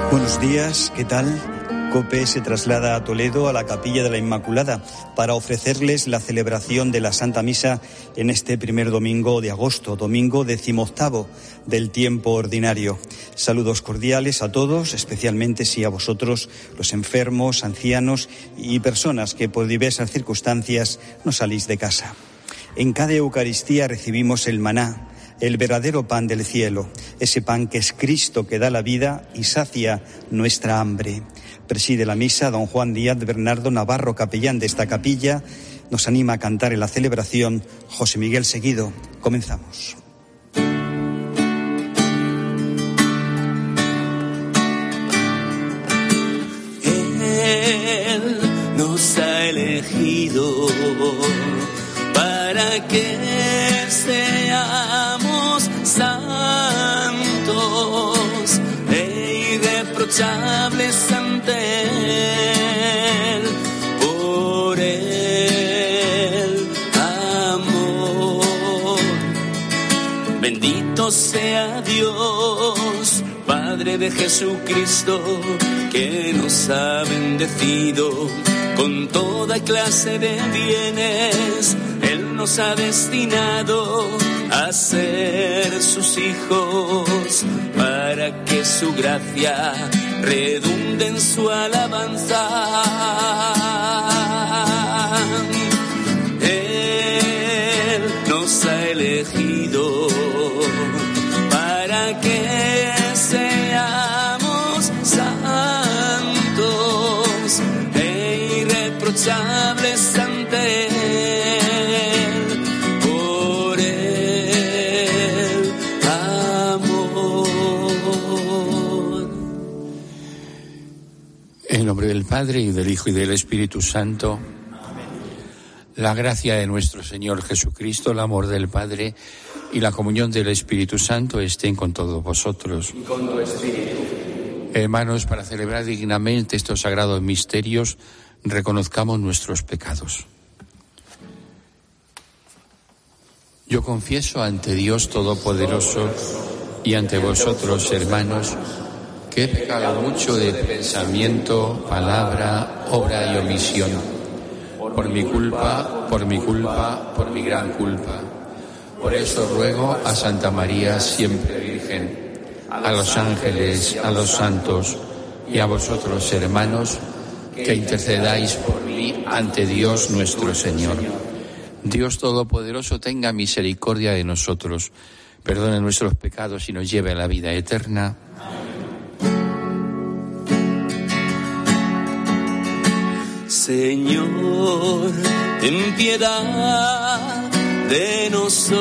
Buenos días, ¿qué tal? COPE se traslada a Toledo, a la Capilla de la Inmaculada, para ofrecerles la celebración de la Santa Misa en este primer domingo de agosto, domingo 18º del tiempo ordinario. Saludos cordiales a todos, especialmente si a vosotros, los enfermos, ancianos y personas que por diversas circunstancias no salís de casa. En cada Eucaristía recibimos el maná, el verdadero pan del cielo, ese pan que es Cristo, que da la vida y sacia nuestra hambre. Preside la misa don Juan Díaz Bernardo Navarro, capellán de esta capilla. Nos anima a cantar en la celebración José Miguel Seguido. Comenzamos. Él nos ha elegido para que seamos santos e irreprochables ante Él, por el amor. Bendito sea Dios, Padre de Jesucristo, que nos ha bendecido con toda clase de bienes. Él nos ha destinado a ser sus hijos, para que su gracia redunde en su alabanza. Él nos ha elegido para que seamos santos e irreprochables ante Él. En nombre del Padre, y del Hijo, y del Espíritu Santo. Amén. La gracia de nuestro Señor Jesucristo, el amor del Padre y la comunión del Espíritu Santo estén con todos vosotros. Y con tu espíritu. Hermanos, para celebrar dignamente estos sagrados misterios, reconozcamos nuestros pecados. Yo confieso ante Dios Todopoderoso y ante vosotros, hermanos, que he pecado mucho de pensamiento, palabra, obra y omisión, por mi culpa, por mi gran culpa. Por eso ruego a Santa María, siempre Virgen, a los ángeles, a los santos y a vosotros, hermanos, que intercedáis por mí ante Dios nuestro Señor. Dios Todopoderoso tenga misericordia de nosotros, perdone nuestros pecados y nos lleve a la vida eterna. Señor, ten piedad de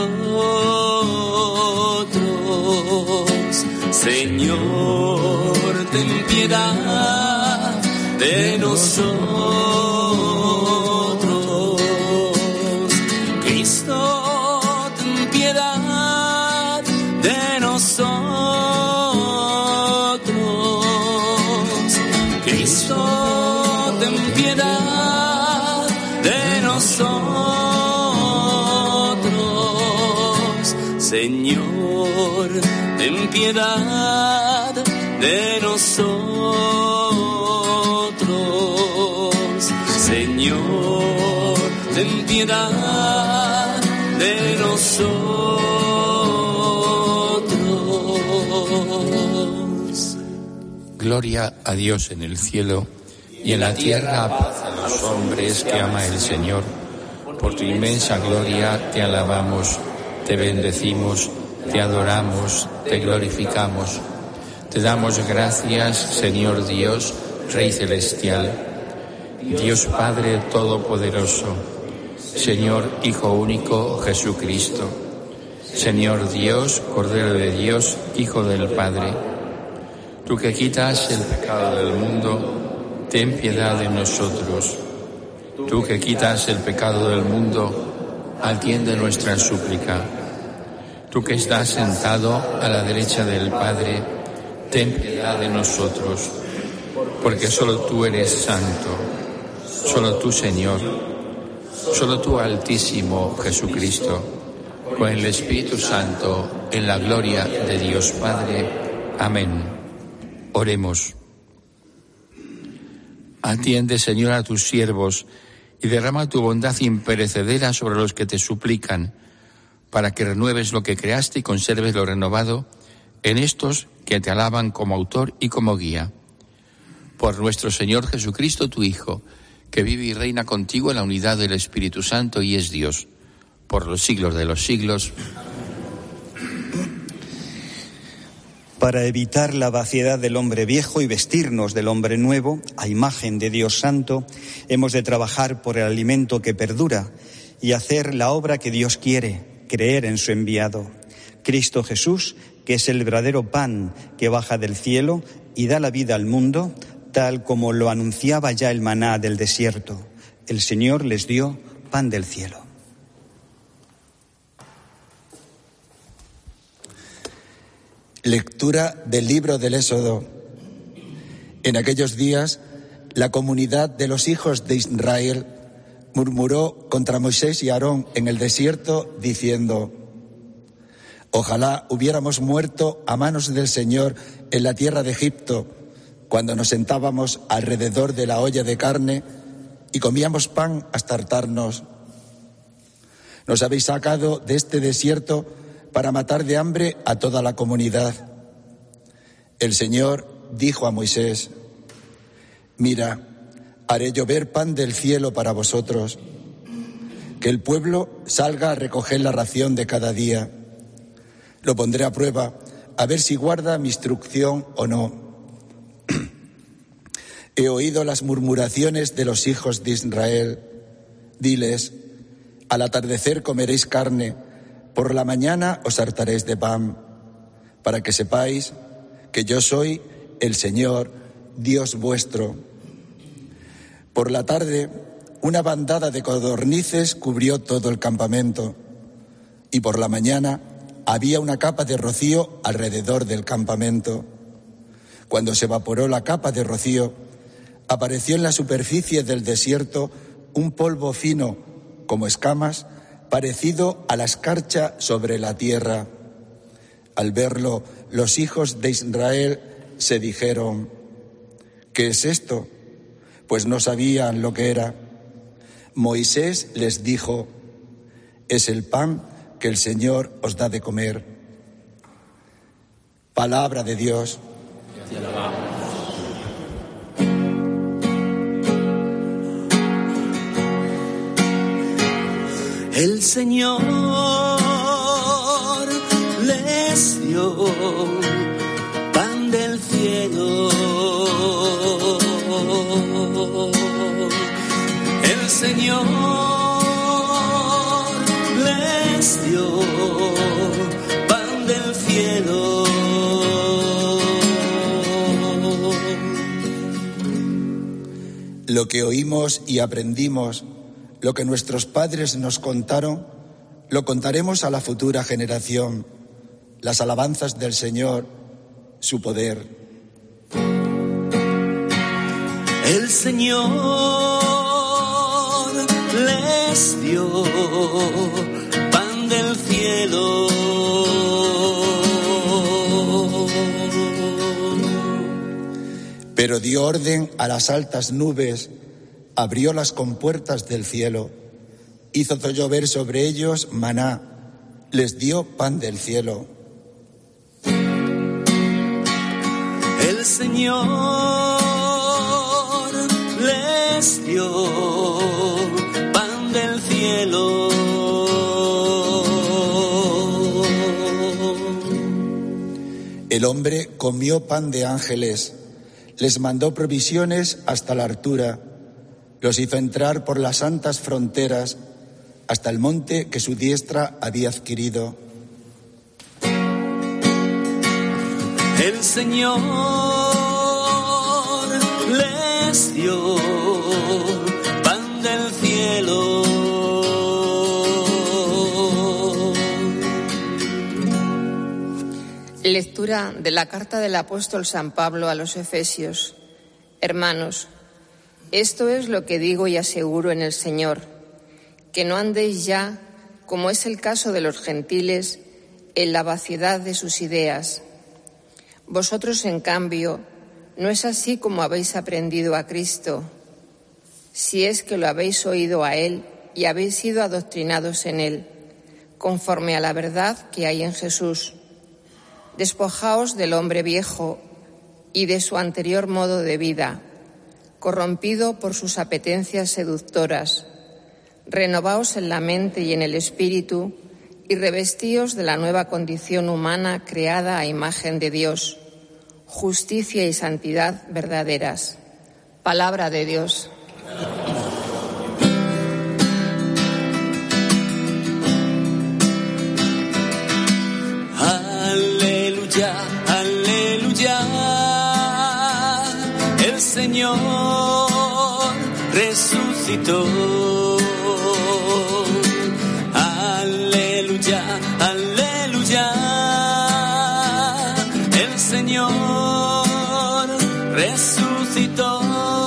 nosotros. Señor, ten piedad de nosotros. Cristo, ten piedad de nosotros. Cristo, ten piedad de nosotros. Señor, ten piedad de nosotros. Señor, ten piedad de nosotros. Gloria a Dios en el cielo, y en la tierra paz a los hombres que ama el Señor. Por tu inmensa gloria te alabamos, te bendecimos, te adoramos, te glorificamos. Te damos gracias, Señor Dios, Rey celestial, Dios Padre todopoderoso, Señor Hijo único Jesucristo, Señor Dios, Cordero de Dios, Hijo del Padre. Tú que quitas el pecado del mundo, ten piedad de nosotros. Tú que quitas el pecado del mundo, atiende nuestra súplica. Tú que estás sentado a la derecha del Padre, ten piedad de nosotros, porque solo tú eres santo, solo tú, Señor, solo tú, Altísimo Jesucristo, con el Espíritu Santo, en la gloria de Dios Padre. Amén. Oremos. Atiende, Señor, a tus siervos y derrama tu bondad imperecedera sobre los que te suplican, para que renueves lo que creaste y conserves lo renovado en estos que te alaban como autor y como guía. Por nuestro Señor Jesucristo, tu Hijo, que vive y reina contigo en la unidad del Espíritu Santo y es Dios, por los siglos de los siglos. Para evitar la vaciedad del hombre viejo y vestirnos del hombre nuevo, a imagen de Dios Santo, hemos de trabajar por el alimento que perdura y hacer la obra que Dios quiere, creer en su enviado, Cristo Jesús, que es el verdadero pan que baja del cielo y da la vida al mundo, tal como lo anunciaba ya el maná del desierto. El Señor les dio pan del cielo. Lectura del libro del Éxodo. En aquellos días, la comunidad de los hijos de Israel murmuró contra Moisés y Aarón en el desierto, diciendo: ojalá hubiéramos muerto a manos del Señor en la tierra de Egipto, cuando nos sentábamos alrededor de la olla de carne y comíamos pan hasta hartarnos. Nos habéis sacado de este desierto para matar de hambre a toda la comunidad. El Señor dijo a Moisés: mira, haré llover pan del cielo para vosotros, que el pueblo salga a recoger la ración de cada día. Lo pondré a prueba, a ver si guarda mi instrucción o no. He oído las murmuraciones de los hijos de Israel. Diles: al atardecer comeréis carne, por la mañana os hartaréis de pan, para que sepáis que yo soy el Señor, Dios vuestro. Por la tarde, una bandada de codornices cubrió todo el campamento, y por la mañana había una capa de rocío alrededor del campamento. Cuando se evaporó la capa de rocío, apareció en la superficie del desierto un polvo fino, como escamas, parecido a la escarcha sobre la tierra. Al verlo, los hijos de Israel se dijeron: ¿qué es esto? Pues no sabían lo que era. Moisés les dijo: es el pan que el Señor os da de comer. Palabra de Dios. Te alabamos. El Señor les dio pan del cielo. El Señor les dio pan del cielo. Lo que oímos y aprendimos, lo que nuestros padres nos contaron, lo contaremos a la futura generación. Las alabanzas del Señor, su poder. El Señor les dio pan del cielo. Pero dio orden a las altas nubes, abrió las compuertas del cielo, hizo llover sobre ellos maná, les dio pan del cielo. El Señor les dio pan del cielo. El hombre comió pan de ángeles, les mandó provisiones hasta la altura, los hizo entrar por las santas fronteras hasta el monte que su diestra había adquirido. El Señor les dio pan del cielo. Lectura de la carta del apóstol San Pablo a los Efesios. Hermanos, esto es lo que digo y aseguro en el Señor, que no andéis ya, como es el caso de los gentiles, en la vaciedad de sus ideas. Vosotros, en cambio, no es así como habéis aprendido a Cristo, si es que lo habéis oído a Él y habéis sido adoctrinados en Él, conforme a la verdad que hay en Jesús. Despojaos del hombre viejo y de su anterior modo de vida, corrompido por sus apetencias seductoras. Renovaos en la mente y en el espíritu y revestíos de la nueva condición humana creada a imagen de Dios, justicia y santidad verdaderas. Palabra de Dios. Aleluya, aleluya, el Señor resucitó. Aleluya, aleluya, el Señor resucitó.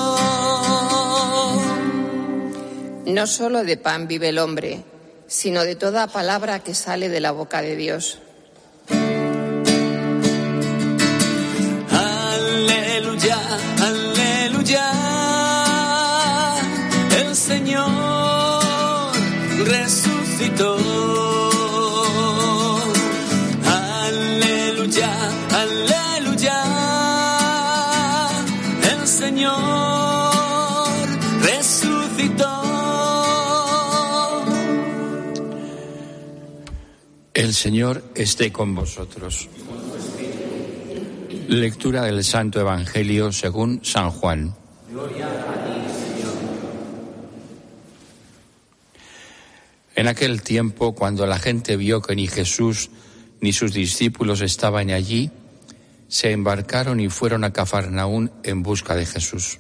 No solo de pan vive el hombre, sino de toda palabra que sale de la boca de Dios. Aleluya, aleluya, el Señor resucitó. Aleluya, aleluya, el Señor resucitó. El Señor esté con vosotros. Lectura del Santo Evangelio según San Juan. Gloria a ti, Señor. En aquel tiempo, cuando la gente vio que ni Jesús ni sus discípulos estaban allí, se embarcaron y fueron a Cafarnaún en busca de Jesús.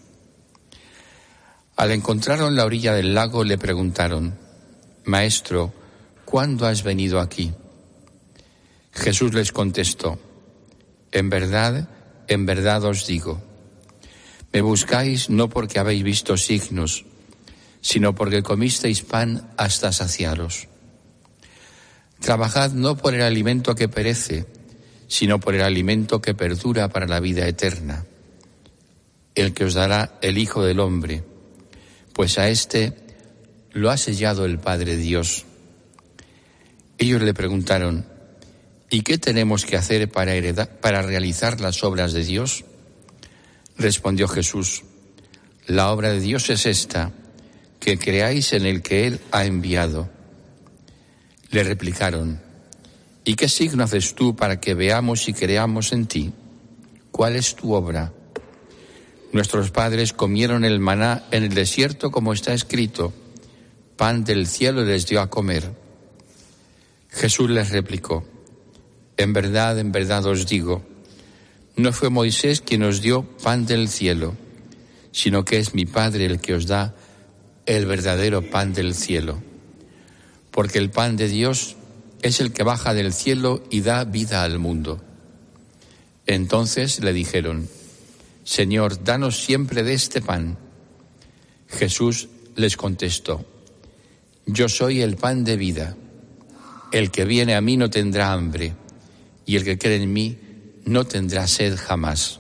Al encontrarlo en la orilla del lago, le preguntaron: Maestro, ¿cuándo has venido aquí? Jesús les contestó: en verdad os digo, me buscáis no porque habéis visto signos, sino porque comisteis pan hasta saciaros. Trabajad no por el alimento que perece, sino por el alimento que perdura para la vida eterna, el que os dará el Hijo del Hombre, pues a éste lo ha sellado el Padre Dios. Ellos le preguntaron: ¿y qué tenemos que hacer para realizar las obras de Dios? Respondió Jesús: la obra de Dios es esta, que creáis en el que Él ha enviado. Le replicaron: ¿y qué signo haces tú para que veamos y creamos en ti? ¿Cuál es tu obra? Nuestros padres comieron el maná en el desierto, como está escrito: pan del cielo les dio a comer. Jesús les replicó: en verdad os digo, no fue Moisés quien os dio pan del cielo, sino que es mi Padre el que os da el verdadero pan del cielo. Porque el pan de Dios es el que baja del cielo y da vida al mundo. Entonces le dijeron: Señor, danos siempre de este pan. Jesús les contestó: yo soy el pan de vida. El que viene a mí no tendrá hambre, y el que cree en mí no tendrá sed jamás.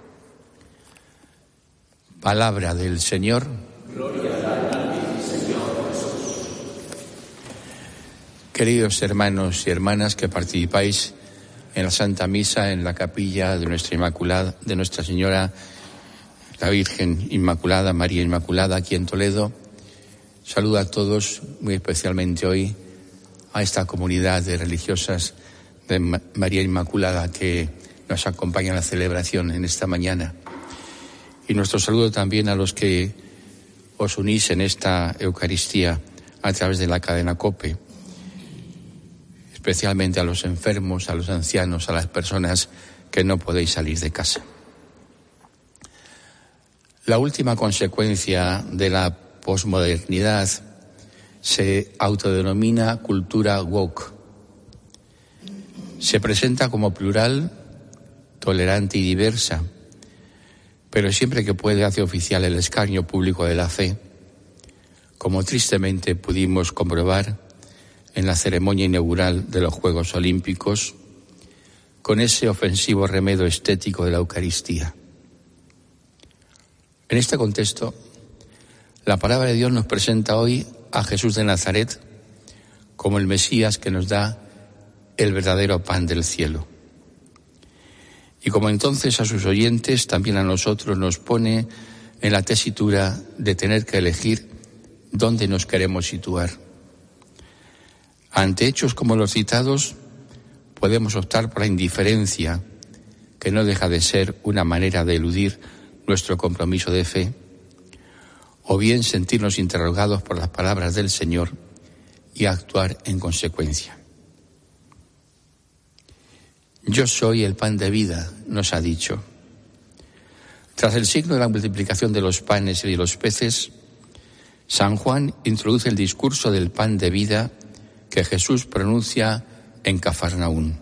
Palabra del Señor. Gloria a ti, Señor Jesús. Queridos hermanos y hermanas que participáis en la Santa Misa en la capilla de Nuestra Inmaculada, de Nuestra Señora, la Virgen Inmaculada, María Inmaculada, aquí en Toledo, saludo a todos, muy especialmente hoy a esta comunidad de religiosas de María Inmaculada que nos acompaña en la celebración en esta mañana. Y nuestro saludo también a los que os unís en esta Eucaristía a través de la cadena COPE, especialmente a los enfermos, a los ancianos, a las personas que no podéis salir de casa. La última consecuencia de la posmodernidad se autodenomina cultura woke. Se presenta como plural, tolerante y diversa, pero siempre que puede hace oficial el escarnio público de la fe, como tristemente pudimos comprobar en la ceremonia inaugural de los Juegos Olímpicos, con ese ofensivo remedio estético de la Eucaristía. En este contexto, la palabra de Dios nos presenta hoy a Jesús de Nazaret como el Mesías que nos da el verdadero pan del cielo. Y como entonces a sus oyentes, también a nosotros nos pone en la tesitura de tener que elegir dónde nos queremos situar. Ante hechos como los citados, podemos optar por la indiferencia, que no deja de ser una manera de eludir nuestro compromiso de fe, o bien sentirnos interrogados por las palabras del Señor y actuar en consecuencia. Yo soy el pan de vida, nos ha dicho. Tras el signo de la multiplicación de los panes y de los peces, San Juan introduce el discurso del pan de vida que Jesús pronuncia en Cafarnaún.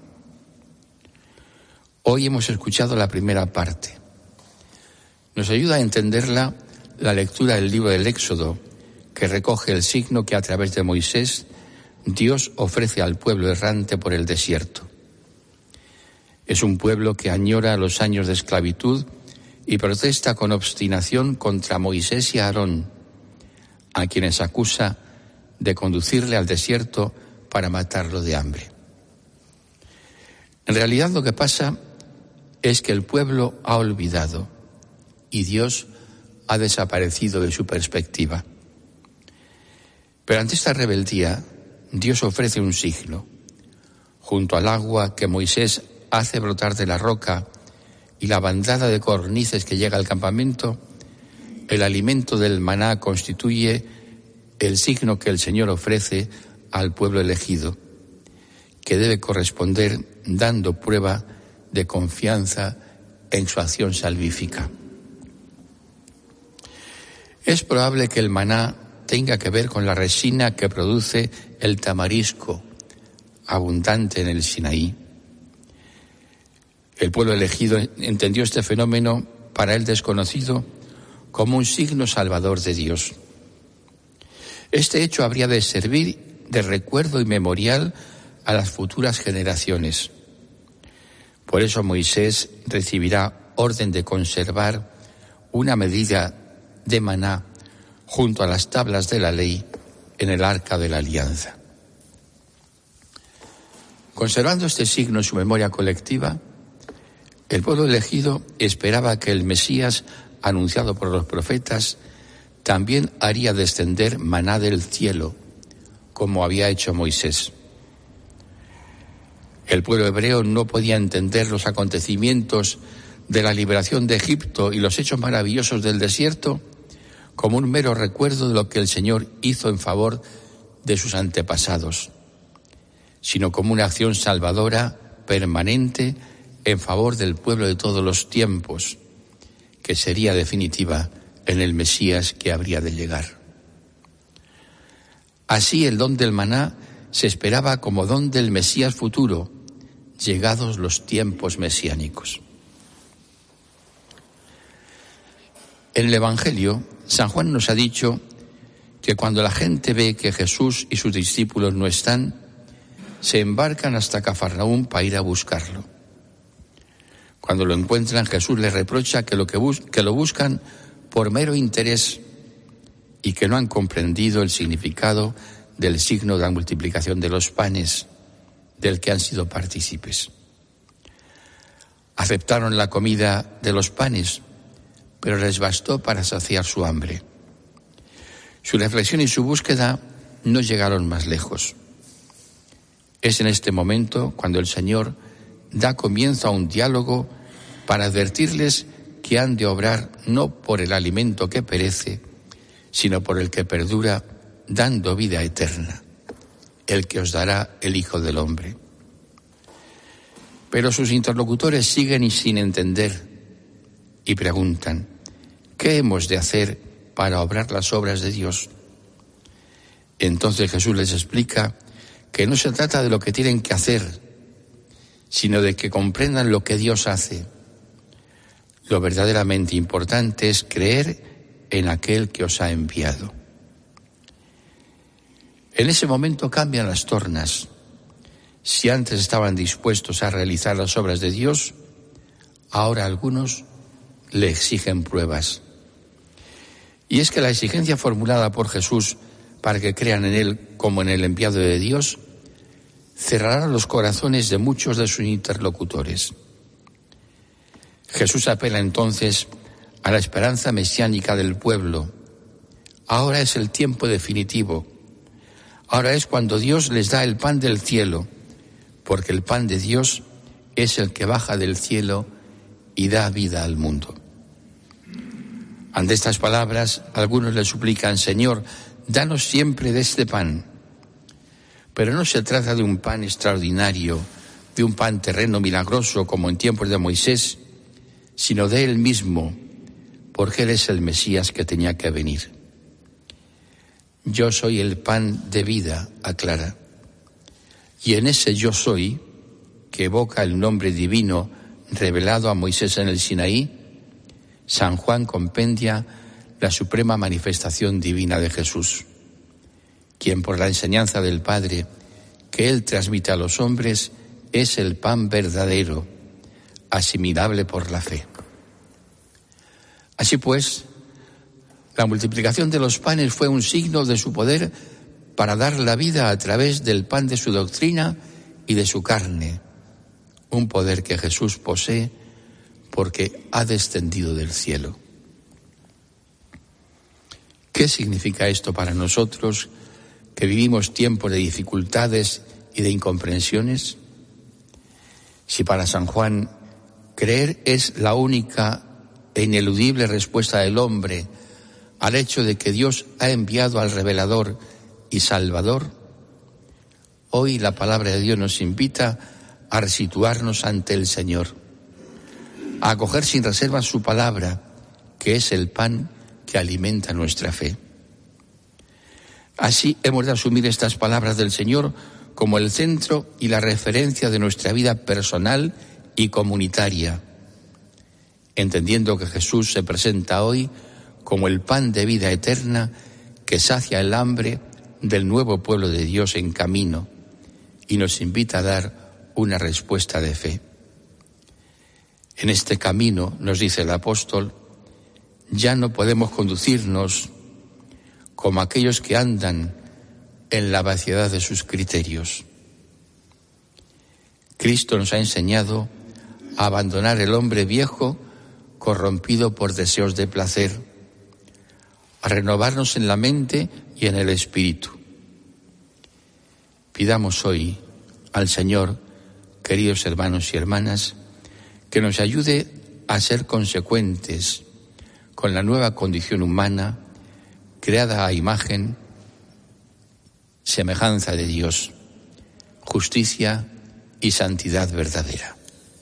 Hoy hemos escuchado la primera parte. Nos ayuda a entenderla la lectura del libro del Éxodo, que recoge el signo que a través de Moisés Dios ofrece al pueblo errante por el desierto. Es un pueblo que añora los años de esclavitud y protesta con obstinación contra Moisés y Aarón, a quienes acusa de conducirle al desierto para matarlo de hambre. En realidad lo que pasa es que el pueblo ha olvidado y Dios ha desaparecido de su perspectiva. Pero ante esta rebeldía, Dios ofrece un signo. Junto al agua que Moisés hace brotar de la roca y la bandada de codornices que llega al campamento, el alimento del maná constituye el signo que el Señor ofrece al pueblo elegido, que debe corresponder dando prueba de confianza en su acción salvífica. Es probable que el maná tenga que ver con la resina que produce el tamarisco, abundante en el Sinaí. El pueblo elegido entendió este fenómeno, para él desconocido, como un signo salvador de Dios. Este hecho habría de servir de recuerdo y memorial a las futuras generaciones. Por eso Moisés recibirá orden de conservar una medida de maná junto a las tablas de la ley en el arca de la alianza. Conservando este signo en su memoria colectiva, el pueblo elegido esperaba que el Mesías, anunciado por los profetas, también haría descender maná del cielo, como había hecho Moisés. El pueblo hebreo no podía entender los acontecimientos de la liberación de Egipto y los hechos maravillosos del desierto como un mero recuerdo de lo que el Señor hizo en favor de sus antepasados, sino como una acción salvadora permanente en favor del pueblo de todos los tiempos, que sería definitiva en el Mesías que habría de llegar. Así el don del maná se esperaba como don del Mesías futuro, llegados los tiempos mesiánicos. En el Evangelio, San Juan nos ha dicho que cuando la gente ve que Jesús y sus discípulos no están, se embarcan hasta Cafarnaún para ir a buscarlo. Cuando lo encuentran, Jesús les reprocha que lo buscan por mero interés y que no han comprendido el significado del signo de la multiplicación de los panes, del que han sido partícipes. Aceptaron la comida de los panes, pero les bastó para saciar su hambre. Su reflexión y su búsqueda no llegaron más lejos. Es en este momento cuando el Señor da comienzo a un diálogo para advertirles que han de obrar no por el alimento que perece, sino por el que perdura, dando vida eterna, el que os dará el Hijo del Hombre. Pero sus interlocutores siguen sin entender y preguntan: ¿qué hemos de hacer para obrar las obras de Dios? Entonces Jesús les explica que no se trata de lo que tienen que hacer, sino de que comprendan lo que Dios hace. Lo verdaderamente importante es creer en aquel que os ha enviado. En ese momento cambian las tornas. Si antes estaban dispuestos a realizar las obras de Dios, ahora algunos le exigen pruebas. Y es que la exigencia formulada por Jesús para que crean en Él como en el enviado de Dios cerrará los corazones de muchos de sus interlocutores. Jesús apela entonces a la esperanza mesiánica del pueblo. Ahora es el tiempo definitivo. Ahora es cuando Dios les da el pan del cielo, porque el pan de Dios es el que baja del cielo y da vida al mundo. Ante estas palabras, algunos le suplican: Señor, danos siempre de este pan. Pero no se trata de un pan extraordinario, de un pan terreno milagroso como en tiempos de Moisés, sino de Él mismo, porque Él es el Mesías que tenía que venir. Yo soy el pan de vida, aclara. Y en ese yo soy, que evoca el nombre divino revelado a Moisés en el Sinaí, San Juan compendia la suprema manifestación divina de Jesús, quien por la enseñanza del Padre que Él transmite a los hombres es el pan verdadero, asimilable por la fe. Así pues, la multiplicación de los panes fue un signo de su poder para dar la vida a través del pan de su doctrina y de su carne, un poder que Jesús posee porque ha descendido del cielo. ¿Qué significa esto para nosotros que vivimos tiempos de dificultades y de incomprensiones? Si para San Juan creer es la única e ineludible respuesta del hombre al hecho de que Dios ha enviado al revelador y salvador, hoy la palabra de Dios nos invita a resituarnos ante el Señor, a acoger sin reserva su palabra, que es el pan que alimenta nuestra fe. Así hemos de asumir estas palabras del Señor como el centro y la referencia de nuestra vida personal y comunitaria, entendiendo que Jesús se presenta hoy como el pan de vida eterna que sacia el hambre del nuevo pueblo de Dios en camino y nos invita a dar una respuesta de fe. En este camino, nos dice el apóstol, ya no podemos conducirnos como aquellos que andan en la vaciedad de sus criterios. Cristo nos ha enseñado a abandonar el hombre viejo corrompido por deseos de placer, a renovarnos en la mente y en el espíritu. Pidamos hoy al Señor, queridos hermanos y hermanas, que nos ayude a ser consecuentes con la nueva condición humana creada a imagen, semejanza de Dios, justicia y santidad verdadera.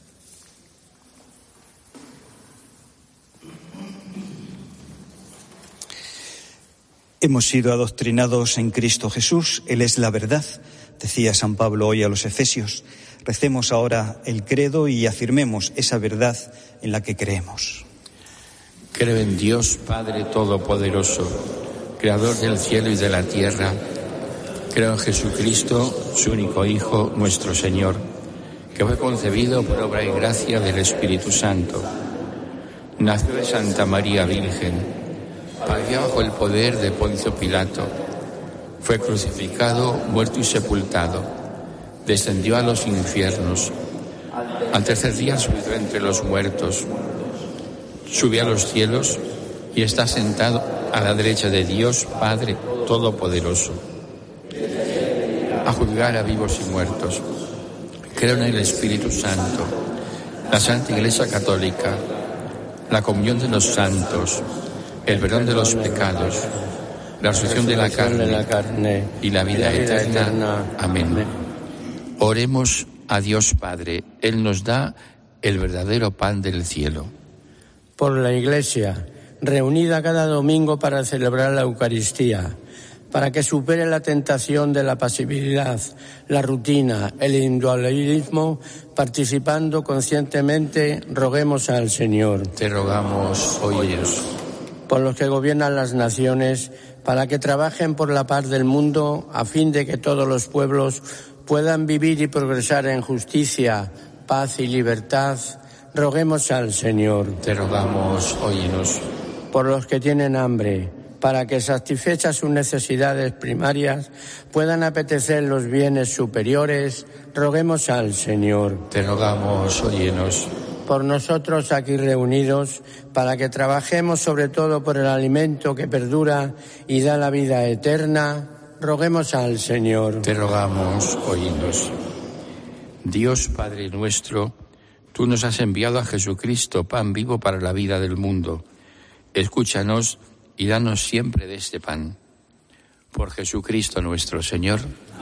Hemos sido adoctrinados en Cristo Jesús, Él es la verdad, decía San Pablo hoy a los Efesios. Recemos ahora el credo y afirmemos esa verdad en la que creemos. Creo en Dios, Padre Todopoderoso, Creador del cielo y de la tierra. Creo en Jesucristo, su único Hijo, nuestro Señor, que fue concebido por obra y gracia del Espíritu Santo. Nació de Santa María Virgen, padeció bajo el poder de Poncio Pilato, fue crucificado, muerto y sepultado. Descendió a los infiernos. Al tercer día subió entre los muertos. Subió a los cielos y está sentado a la derecha de Dios Padre Todopoderoso, a juzgar a vivos y muertos. Creo en el Espíritu Santo, la Santa Iglesia Católica, la comunión de los santos, el perdón de los pecados, la resurrección de la carne y la vida eterna. Amén. Oremos a Dios Padre. Él nos da el verdadero pan del cielo. Por la Iglesia, reunida cada domingo para celebrar la Eucaristía, para que supere la tentación de la pasividad, la rutina, el individualismo, participando conscientemente, roguemos al Señor. Te rogamos, óyenos. Por los que gobiernan las naciones, para que trabajen por la paz del mundo, a fin de que todos los pueblos puedan vivir y progresar en justicia, paz y libertad, roguemos al Señor. Te rogamos, óyenos. por los que tienen hambre, para que, satisfechas sus necesidades primarias, puedan apetecer los bienes superiores, roguemos al Señor. Te rogamos, óyenos. Por nosotros aquí reunidos, para que trabajemos sobre todo por el alimento que perdura y da la vida eterna, roguemos al Señor. Te rogamos, óyenos. Dios Padre nuestro, tú nos has enviado a Jesucristo, pan vivo para la vida del mundo. Escúchanos y danos siempre de este pan. Por Jesucristo nuestro Señor.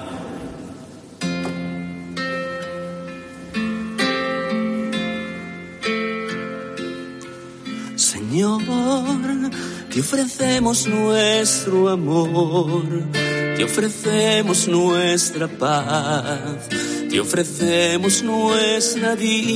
Señor, te ofrecemos nuestro amor, te ofrecemos nuestra paz, te ofrecemos nuestra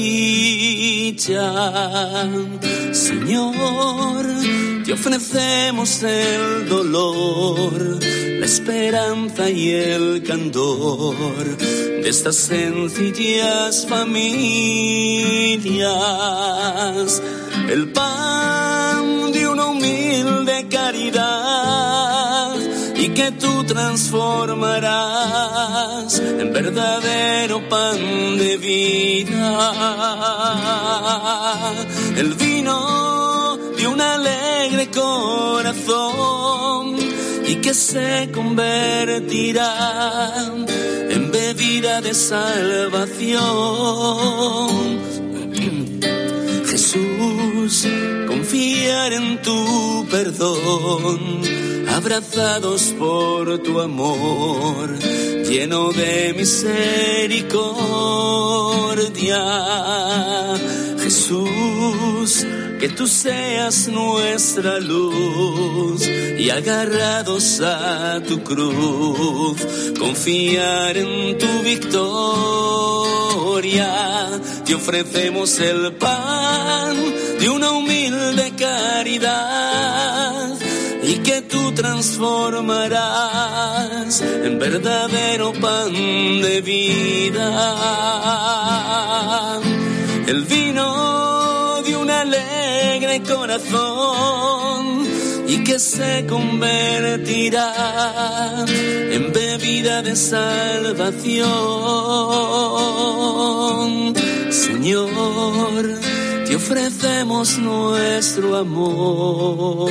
dicha. Señor, te ofrecemos el dolor, la esperanza y el candor de estas sencillas familias. El pan de una humilde caridad y que tú transformarás en verdadero pan de vida. El vino de un alegre corazón y que se convertirá en bebida de salvación. Jesús, confiar en tu perdón, abrazados por tu amor, lleno de misericordia. Jesús, que tú seas nuestra luz y agarrados a tu cruz, confiar en tu victoria. Te ofrecemos el pan de una humilde caridad y que tú transformarás en verdadero pan de vida. El vino de un alegre corazón y que se convertirá en bebida de salvación. Señor, te ofrecemos nuestro amor.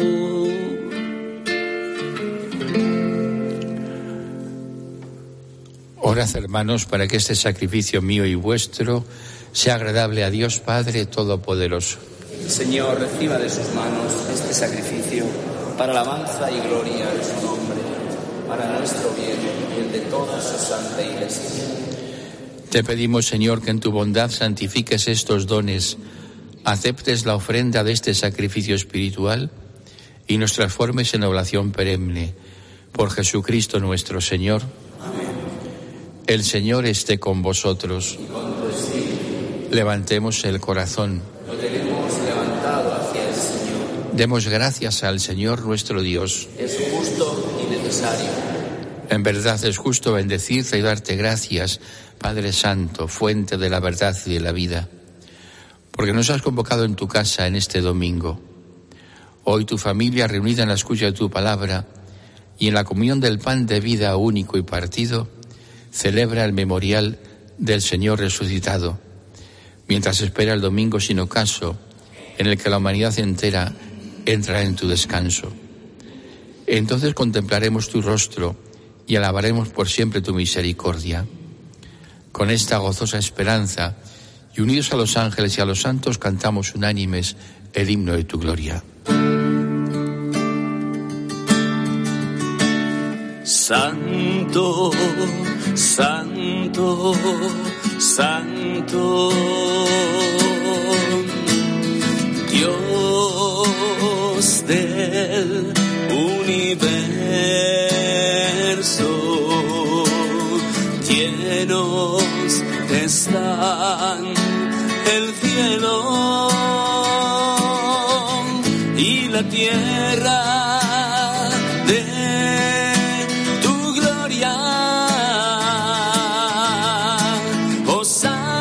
Orad, hermanos, para que este sacrificio mío y vuestro sea agradable a Dios Padre Todopoderoso. Señor, reciba de sus manos este sacrificio para alabanza y gloria de su nombre, para nuestro bien y el de toda su santa Iglesia. Te pedimos, Señor, que en tu bondad santifiques estos dones, aceptes la ofrenda de este sacrificio espiritual y nos transformes en oblación perenne. Por Jesucristo nuestro Señor. Amén. El Señor esté con vosotros. Y con tu espíritu. Levantemos el corazón. Lo tenemos levantado hacia el Señor. Demos gracias al Señor nuestro Dios. Es justo y necesario. En verdad es justo bendecirte y darte gracias, Padre Santo, fuente de la verdad y de la vida, porque nos has convocado en tu casa en este domingo. Hoy tu familia, reunida en la escucha de tu palabra y en la comunión del pan de vida único y partido, celebra el memorial del Señor resucitado, mientras espera el domingo sin ocaso, en el que la humanidad entera entrará en tu descanso. Entonces contemplaremos tu rostro y alabaremos por siempre tu misericordia. Con esta gozosa esperanza, y unidos a los ángeles y a los santos, cantamos unánimes el himno de tu gloria. Santo, santo, santo, Dios del universo, llenos están el cielo y la tierra de tu gloria.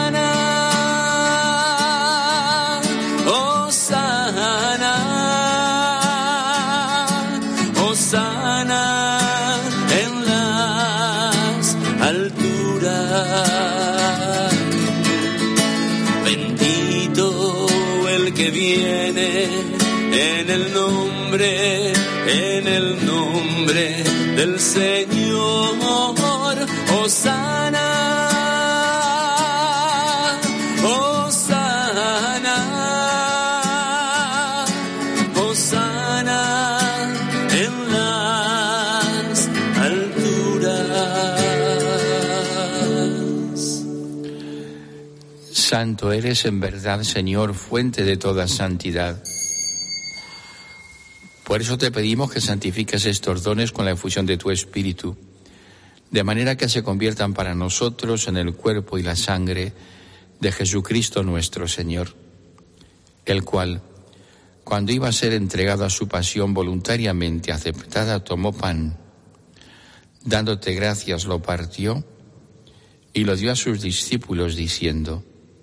Hosana, Hosana. Bendito el que viene en el nombre del Señor. Hosana, Hosana, Hosana en las alturas. Santo eres en verdad, Señor, fuente de toda santidad. Por eso te pedimos que santifiques estos dones con la efusión de tu Espíritu, de manera que se conviertan para nosotros en el cuerpo y la sangre de Jesucristo nuestro Señor, el cual, cuando iba a ser entregado a su pasión voluntariamente aceptada, tomó pan, dándote gracias lo partió y lo dio a sus discípulos diciendo: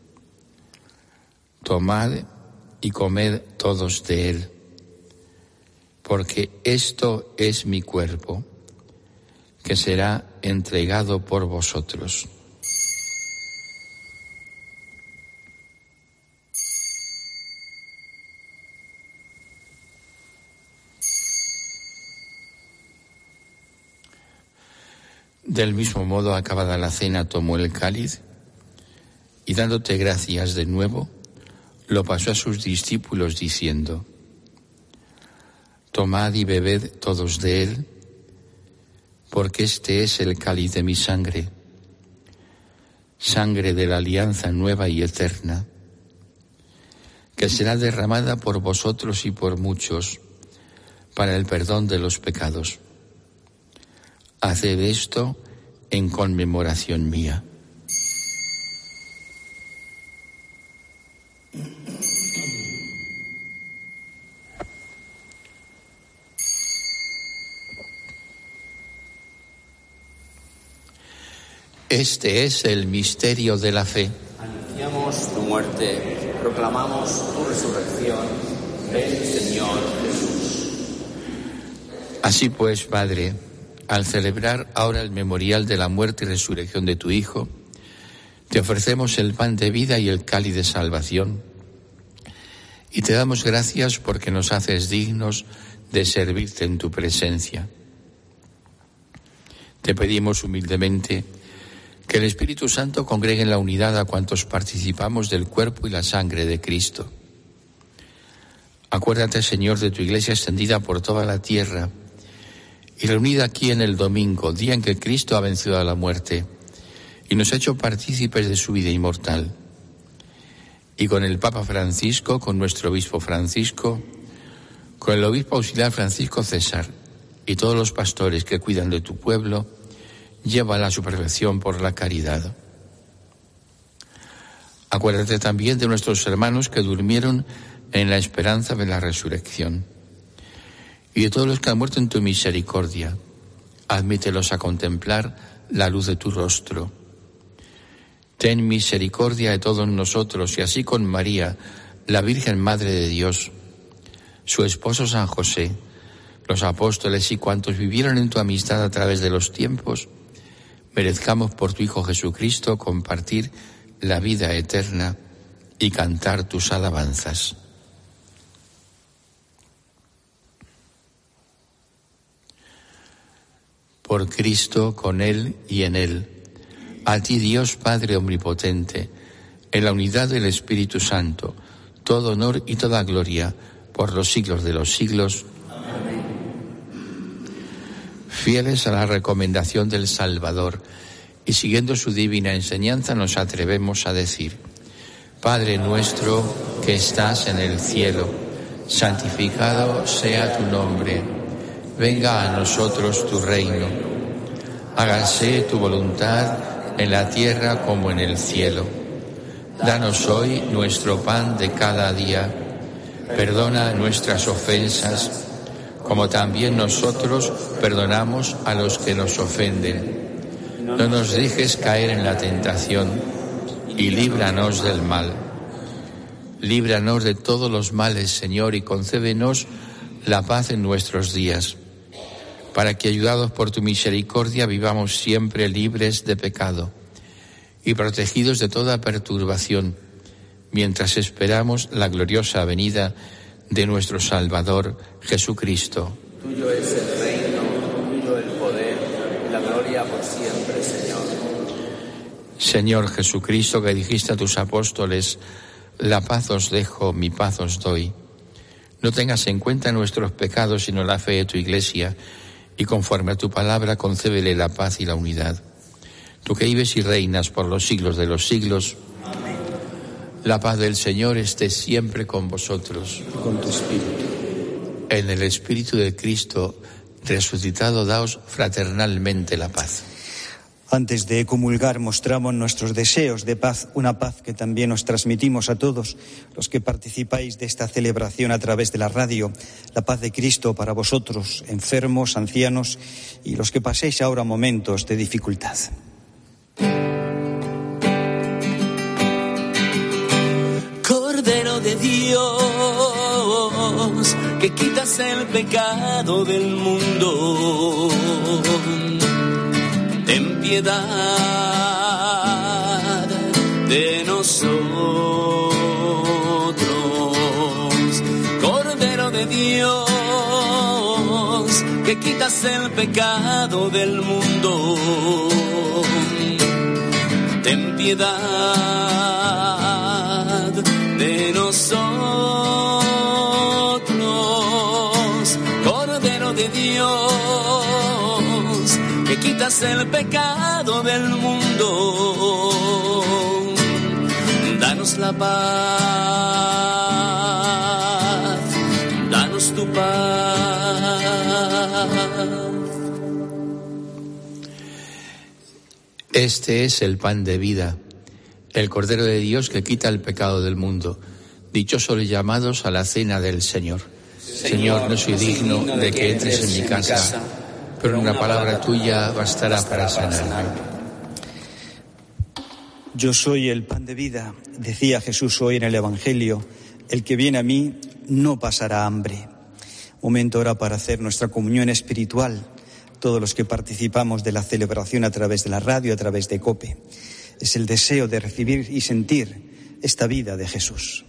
tomad y comed todos de él, porque esto es mi cuerpo, que será entregado por vosotros. Del mismo modo, acabada la cena, tomó el cáliz y, dándote gracias de nuevo, lo pasó a sus discípulos diciendo: tomad y bebed todos de él, porque este es el cáliz de mi sangre, sangre de la alianza nueva y eterna, que será derramada por vosotros y por muchos para el perdón de los pecados. Haced esto en conmemoración mía. Este es el misterio de la fe. Anunciamos tu muerte, proclamamos tu resurrección. Ven, Señor Jesús. Así pues, Padre, al celebrar ahora el memorial de la muerte y resurrección de tu Hijo, te ofrecemos el pan de vida y el cáliz de salvación, y te damos gracias porque nos haces dignos de servirte en tu presencia. Te pedimos humildemente que el Espíritu Santo congregue en la unidad a cuantos participamos del cuerpo y la sangre de Cristo. Acuérdate, Señor, de tu Iglesia extendida por toda la tierra y reunida aquí en el domingo, día en que Cristo ha vencido a la muerte y nos ha hecho partícipes de su vida inmortal. Y con el Papa Francisco, con nuestro Obispo Francisco, con el Obispo Auxiliar Francisco César y todos los pastores que cuidan de tu pueblo, llévala a su perfección por la caridad. Acuérdate también de nuestros hermanos que durmieron en la esperanza de la resurrección, y de todos los que han muerto en tu misericordia. Admítelos a contemplar la luz de tu rostro. Ten misericordia de todos nosotros, y así con María, la Virgen Madre de Dios, su esposo San José, los apóstoles y cuantos vivieron en tu amistad a través de los tiempos, merezcamos por tu Hijo Jesucristo compartir la vida eterna y cantar tus alabanzas. Por Cristo, con Él y en Él, a ti Dios Padre Omnipotente, en la unidad del Espíritu Santo, todo honor y toda gloria por los siglos de los siglos. Fieles a la recomendación del Salvador y siguiendo su divina enseñanza, nos atrevemos a decir: Padre nuestro que estás en el cielo, santificado sea tu nombre. Venga a nosotros tu reino. Hágase tu voluntad en la tierra como en el cielo. Danos hoy nuestro pan de cada día. Perdona nuestras ofensas, como también nosotros perdonamos a los que nos ofenden. No nos dejes caer en la tentación y líbranos del mal. Líbranos de todos los males, Señor, y concédenos la paz en nuestros días, para que, ayudados por tu misericordia, vivamos siempre libres de pecado y protegidos de toda perturbación, mientras esperamos la gloriosa venida de nuestro Salvador Jesucristo. Tuyo es el reino, tuyo el poder, la gloria por siempre, Señor. Señor Jesucristo, que dijiste a tus apóstoles: la paz os dejo, mi paz os doy. No tengas en cuenta nuestros pecados, sino la fe de tu Iglesia, y conforme a tu palabra concédele la paz y la unidad. Tú que vives y reinas por los siglos de los siglos. Amén. La paz del Señor esté siempre con vosotros. Con tu espíritu. En el Espíritu de Cristo resucitado, daos fraternalmente la paz. Antes de comulgar mostramos nuestros deseos de paz, una paz que también os transmitimos a todos los que participáis de esta celebración a través de la radio. La paz de Cristo para vosotros, enfermos, ancianos y los que paséis ahora momentos de dificultad. Cordero de Dios, que quitas el pecado del mundo, ten piedad de nosotros. Cordero de Dios, que quitas el pecado del mundo, ten piedad de nosotros. Cordero de Dios, que quitas el pecado del mundo, danos la paz, danos tu paz. Este es el pan de vida, el Cordero de Dios que quita el pecado del mundo. Dichosos los llamados a la cena del Señor. Señor, no soy digno de que entres en mi casa, pero una palabra tuya bastará para sanarme. Yo soy el pan de vida, decía Jesús hoy en el Evangelio. El que viene a mí no pasará hambre. Momento ahora para hacer nuestra comunión espiritual, todos los que participamos de la celebración a través de la radio, a través de COPE. Es el deseo de recibir y sentir esta vida de Jesús.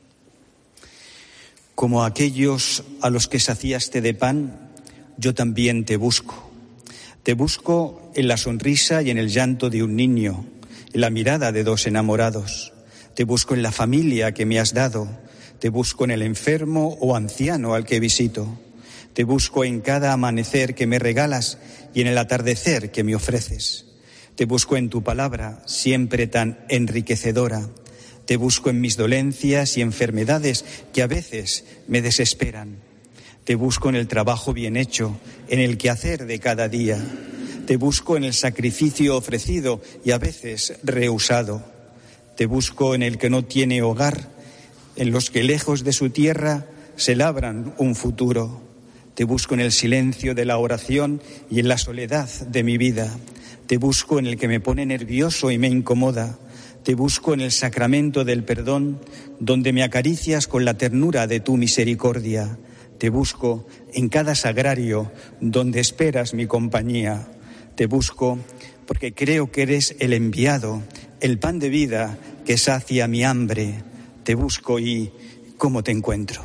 Como aquellos a los que saciaste de pan, yo también te busco. Te busco en la sonrisa y en el llanto de un niño, en la mirada de dos enamorados. Te busco en la familia que me has dado. Te busco en el enfermo o anciano al que visito. Te busco en cada amanecer que me regalas y en el atardecer que me ofreces. Te busco en tu palabra, siempre tan enriquecedora. Te busco en mis dolencias y enfermedades que a veces me desesperan. Te busco en el trabajo bien hecho, en el quehacer de cada día. Te busco en el sacrificio ofrecido y a veces rehusado. Te busco en el que no tiene hogar, en los que lejos de su tierra se labran un futuro. Te busco en el silencio de la oración y en la soledad de mi vida. Te busco en el que me pone nervioso y me incomoda. Te busco en el sacramento del perdón, donde me acaricias con la ternura de tu misericordia. Te busco en cada sagrario, donde esperas mi compañía. Te busco porque creo que eres el enviado, el pan de vida que sacia mi hambre. Te busco y ¿cómo te encuentro?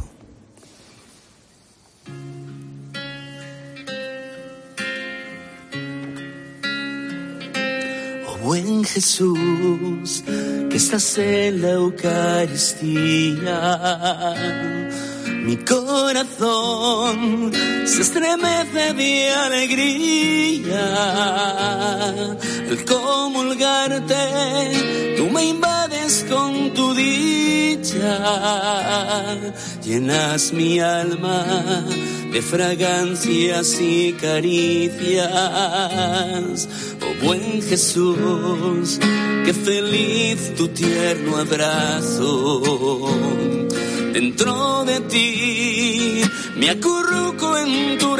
Buen Jesús, que estás en la Eucaristía, mi corazón se estremece de alegría. Al comulgarte, tú me invades con tu dicha, llenas mi alma de fragancias y caricias. Oh buen Jesús, qué feliz tu tierno abrazo. Dentro de ti me acurruco en tu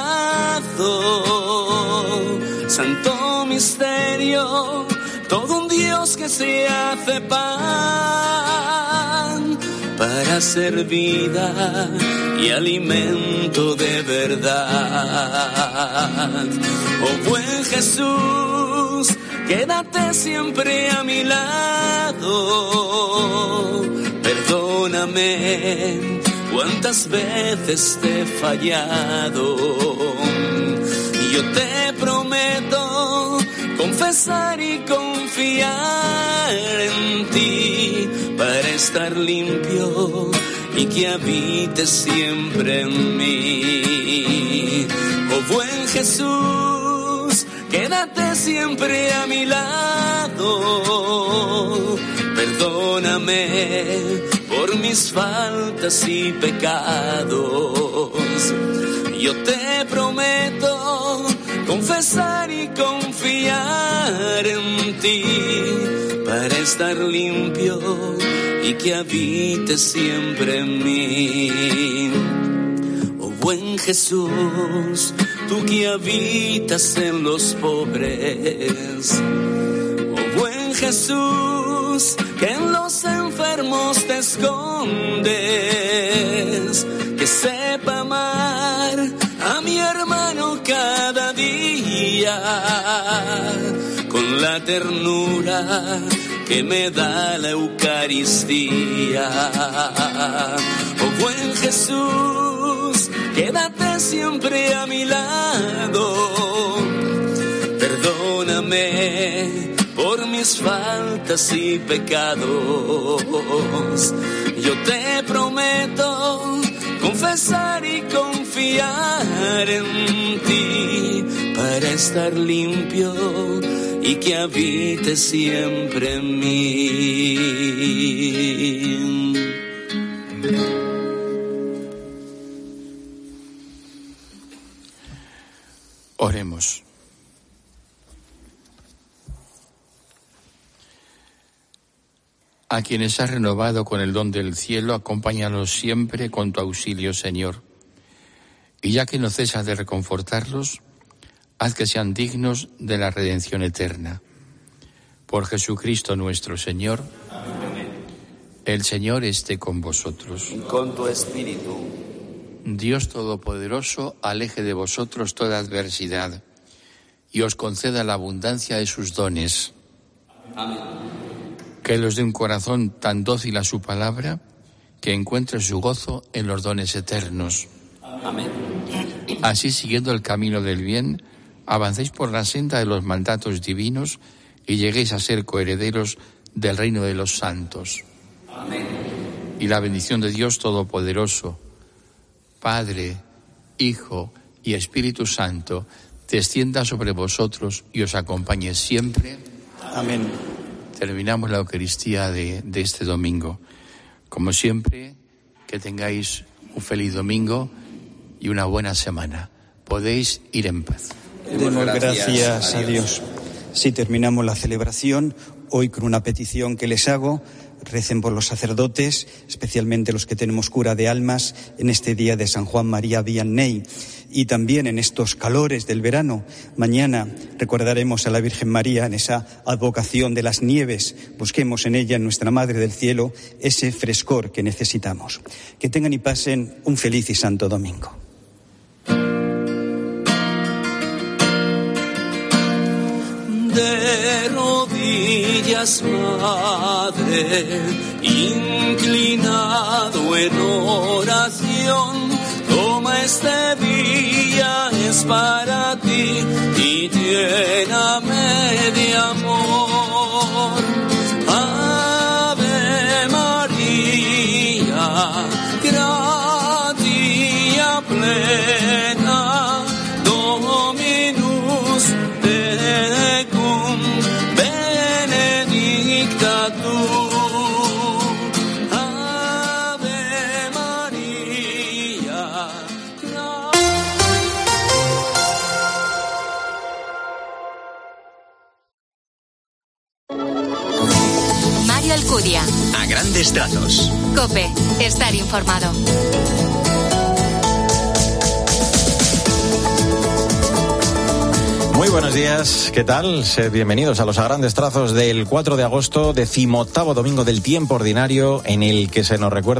regazo. Santo misterio, todo un Dios que se hace pan para ser vida y alimento de verdad. Oh buen Jesús, quédate siempre a mi lado. Perdóname, cuántas veces te he fallado. Yo te prometo confesar y confiar en ti para estar limpio y que habites siempre en mí. Oh buen Jesús, quédate siempre a mi lado. Perdóname por mis faltas y pecados. Yo te prometo confesar y confiar en ti para estar limpio y que habites siempre en mí. Oh buen Jesús, tú que habitas en los pobres. Oh buen Jesús, que en los enfermos te escondes, que sepa amar a mi hermano cada día con la ternura que me da la Eucaristía. Oh buen Jesús, quédate siempre a mi lado. Perdóname por mis faltas y pecados. Yo te prometo confesar y confiar en ti para estar limpio y que habites siempre en mí. Oremos. A quienes has renovado con el don del cielo, acompáñalos siempre con tu auxilio, Señor. Y ya que no cesas de reconfortarlos, haz que sean dignos de la redención eterna. Por Jesucristo nuestro Señor. Amén. El Señor esté con vosotros. Y con tu espíritu. Dios Todopoderoso, aleje de vosotros toda adversidad y os conceda la abundancia de sus dones. Amén. Que los dé un corazón tan dócil a su palabra, que encuentre su gozo en los dones eternos. Amén. Así, siguiendo el camino del bien, avancéis por la senda de los mandatos divinos y lleguéis a ser coherederos del reino de los santos. Amén. Y la bendición de Dios Todopoderoso, Padre, Hijo y Espíritu Santo, descienda sobre vosotros y os acompañe siempre. Amén. Terminamos la Eucaristía de este domingo. Como siempre, que tengáis un feliz domingo y una buena semana. Podéis ir en paz. Demos gracias a Dios. Sí, terminamos la celebración hoy con una petición que les hago. Recen por los sacerdotes, especialmente los que tenemos cura de almas, en este día de San Juan María Vianney. Y también en estos calores del verano, mañana recordaremos a la Virgen María en esa advocación de las nieves. Busquemos en ella, en nuestra Madre del Cielo, ese frescor que necesitamos. Que tengan y pasen un feliz y santo domingo. De rodillas, Madre, inclinado en oración, toma este día, es para ti, y lléname de amor. Ave María, gratia plena, Dominus tecum, benedicta tu. Ave María. Mario Alcudia. A grandes trazos. COPE. Estar informado. Muy buenos días, ¿qué tal? Sed bienvenidos a los A Grandes Trazos del 4 de agosto, 18º domingo del tiempo ordinario, en el que se nos recuerda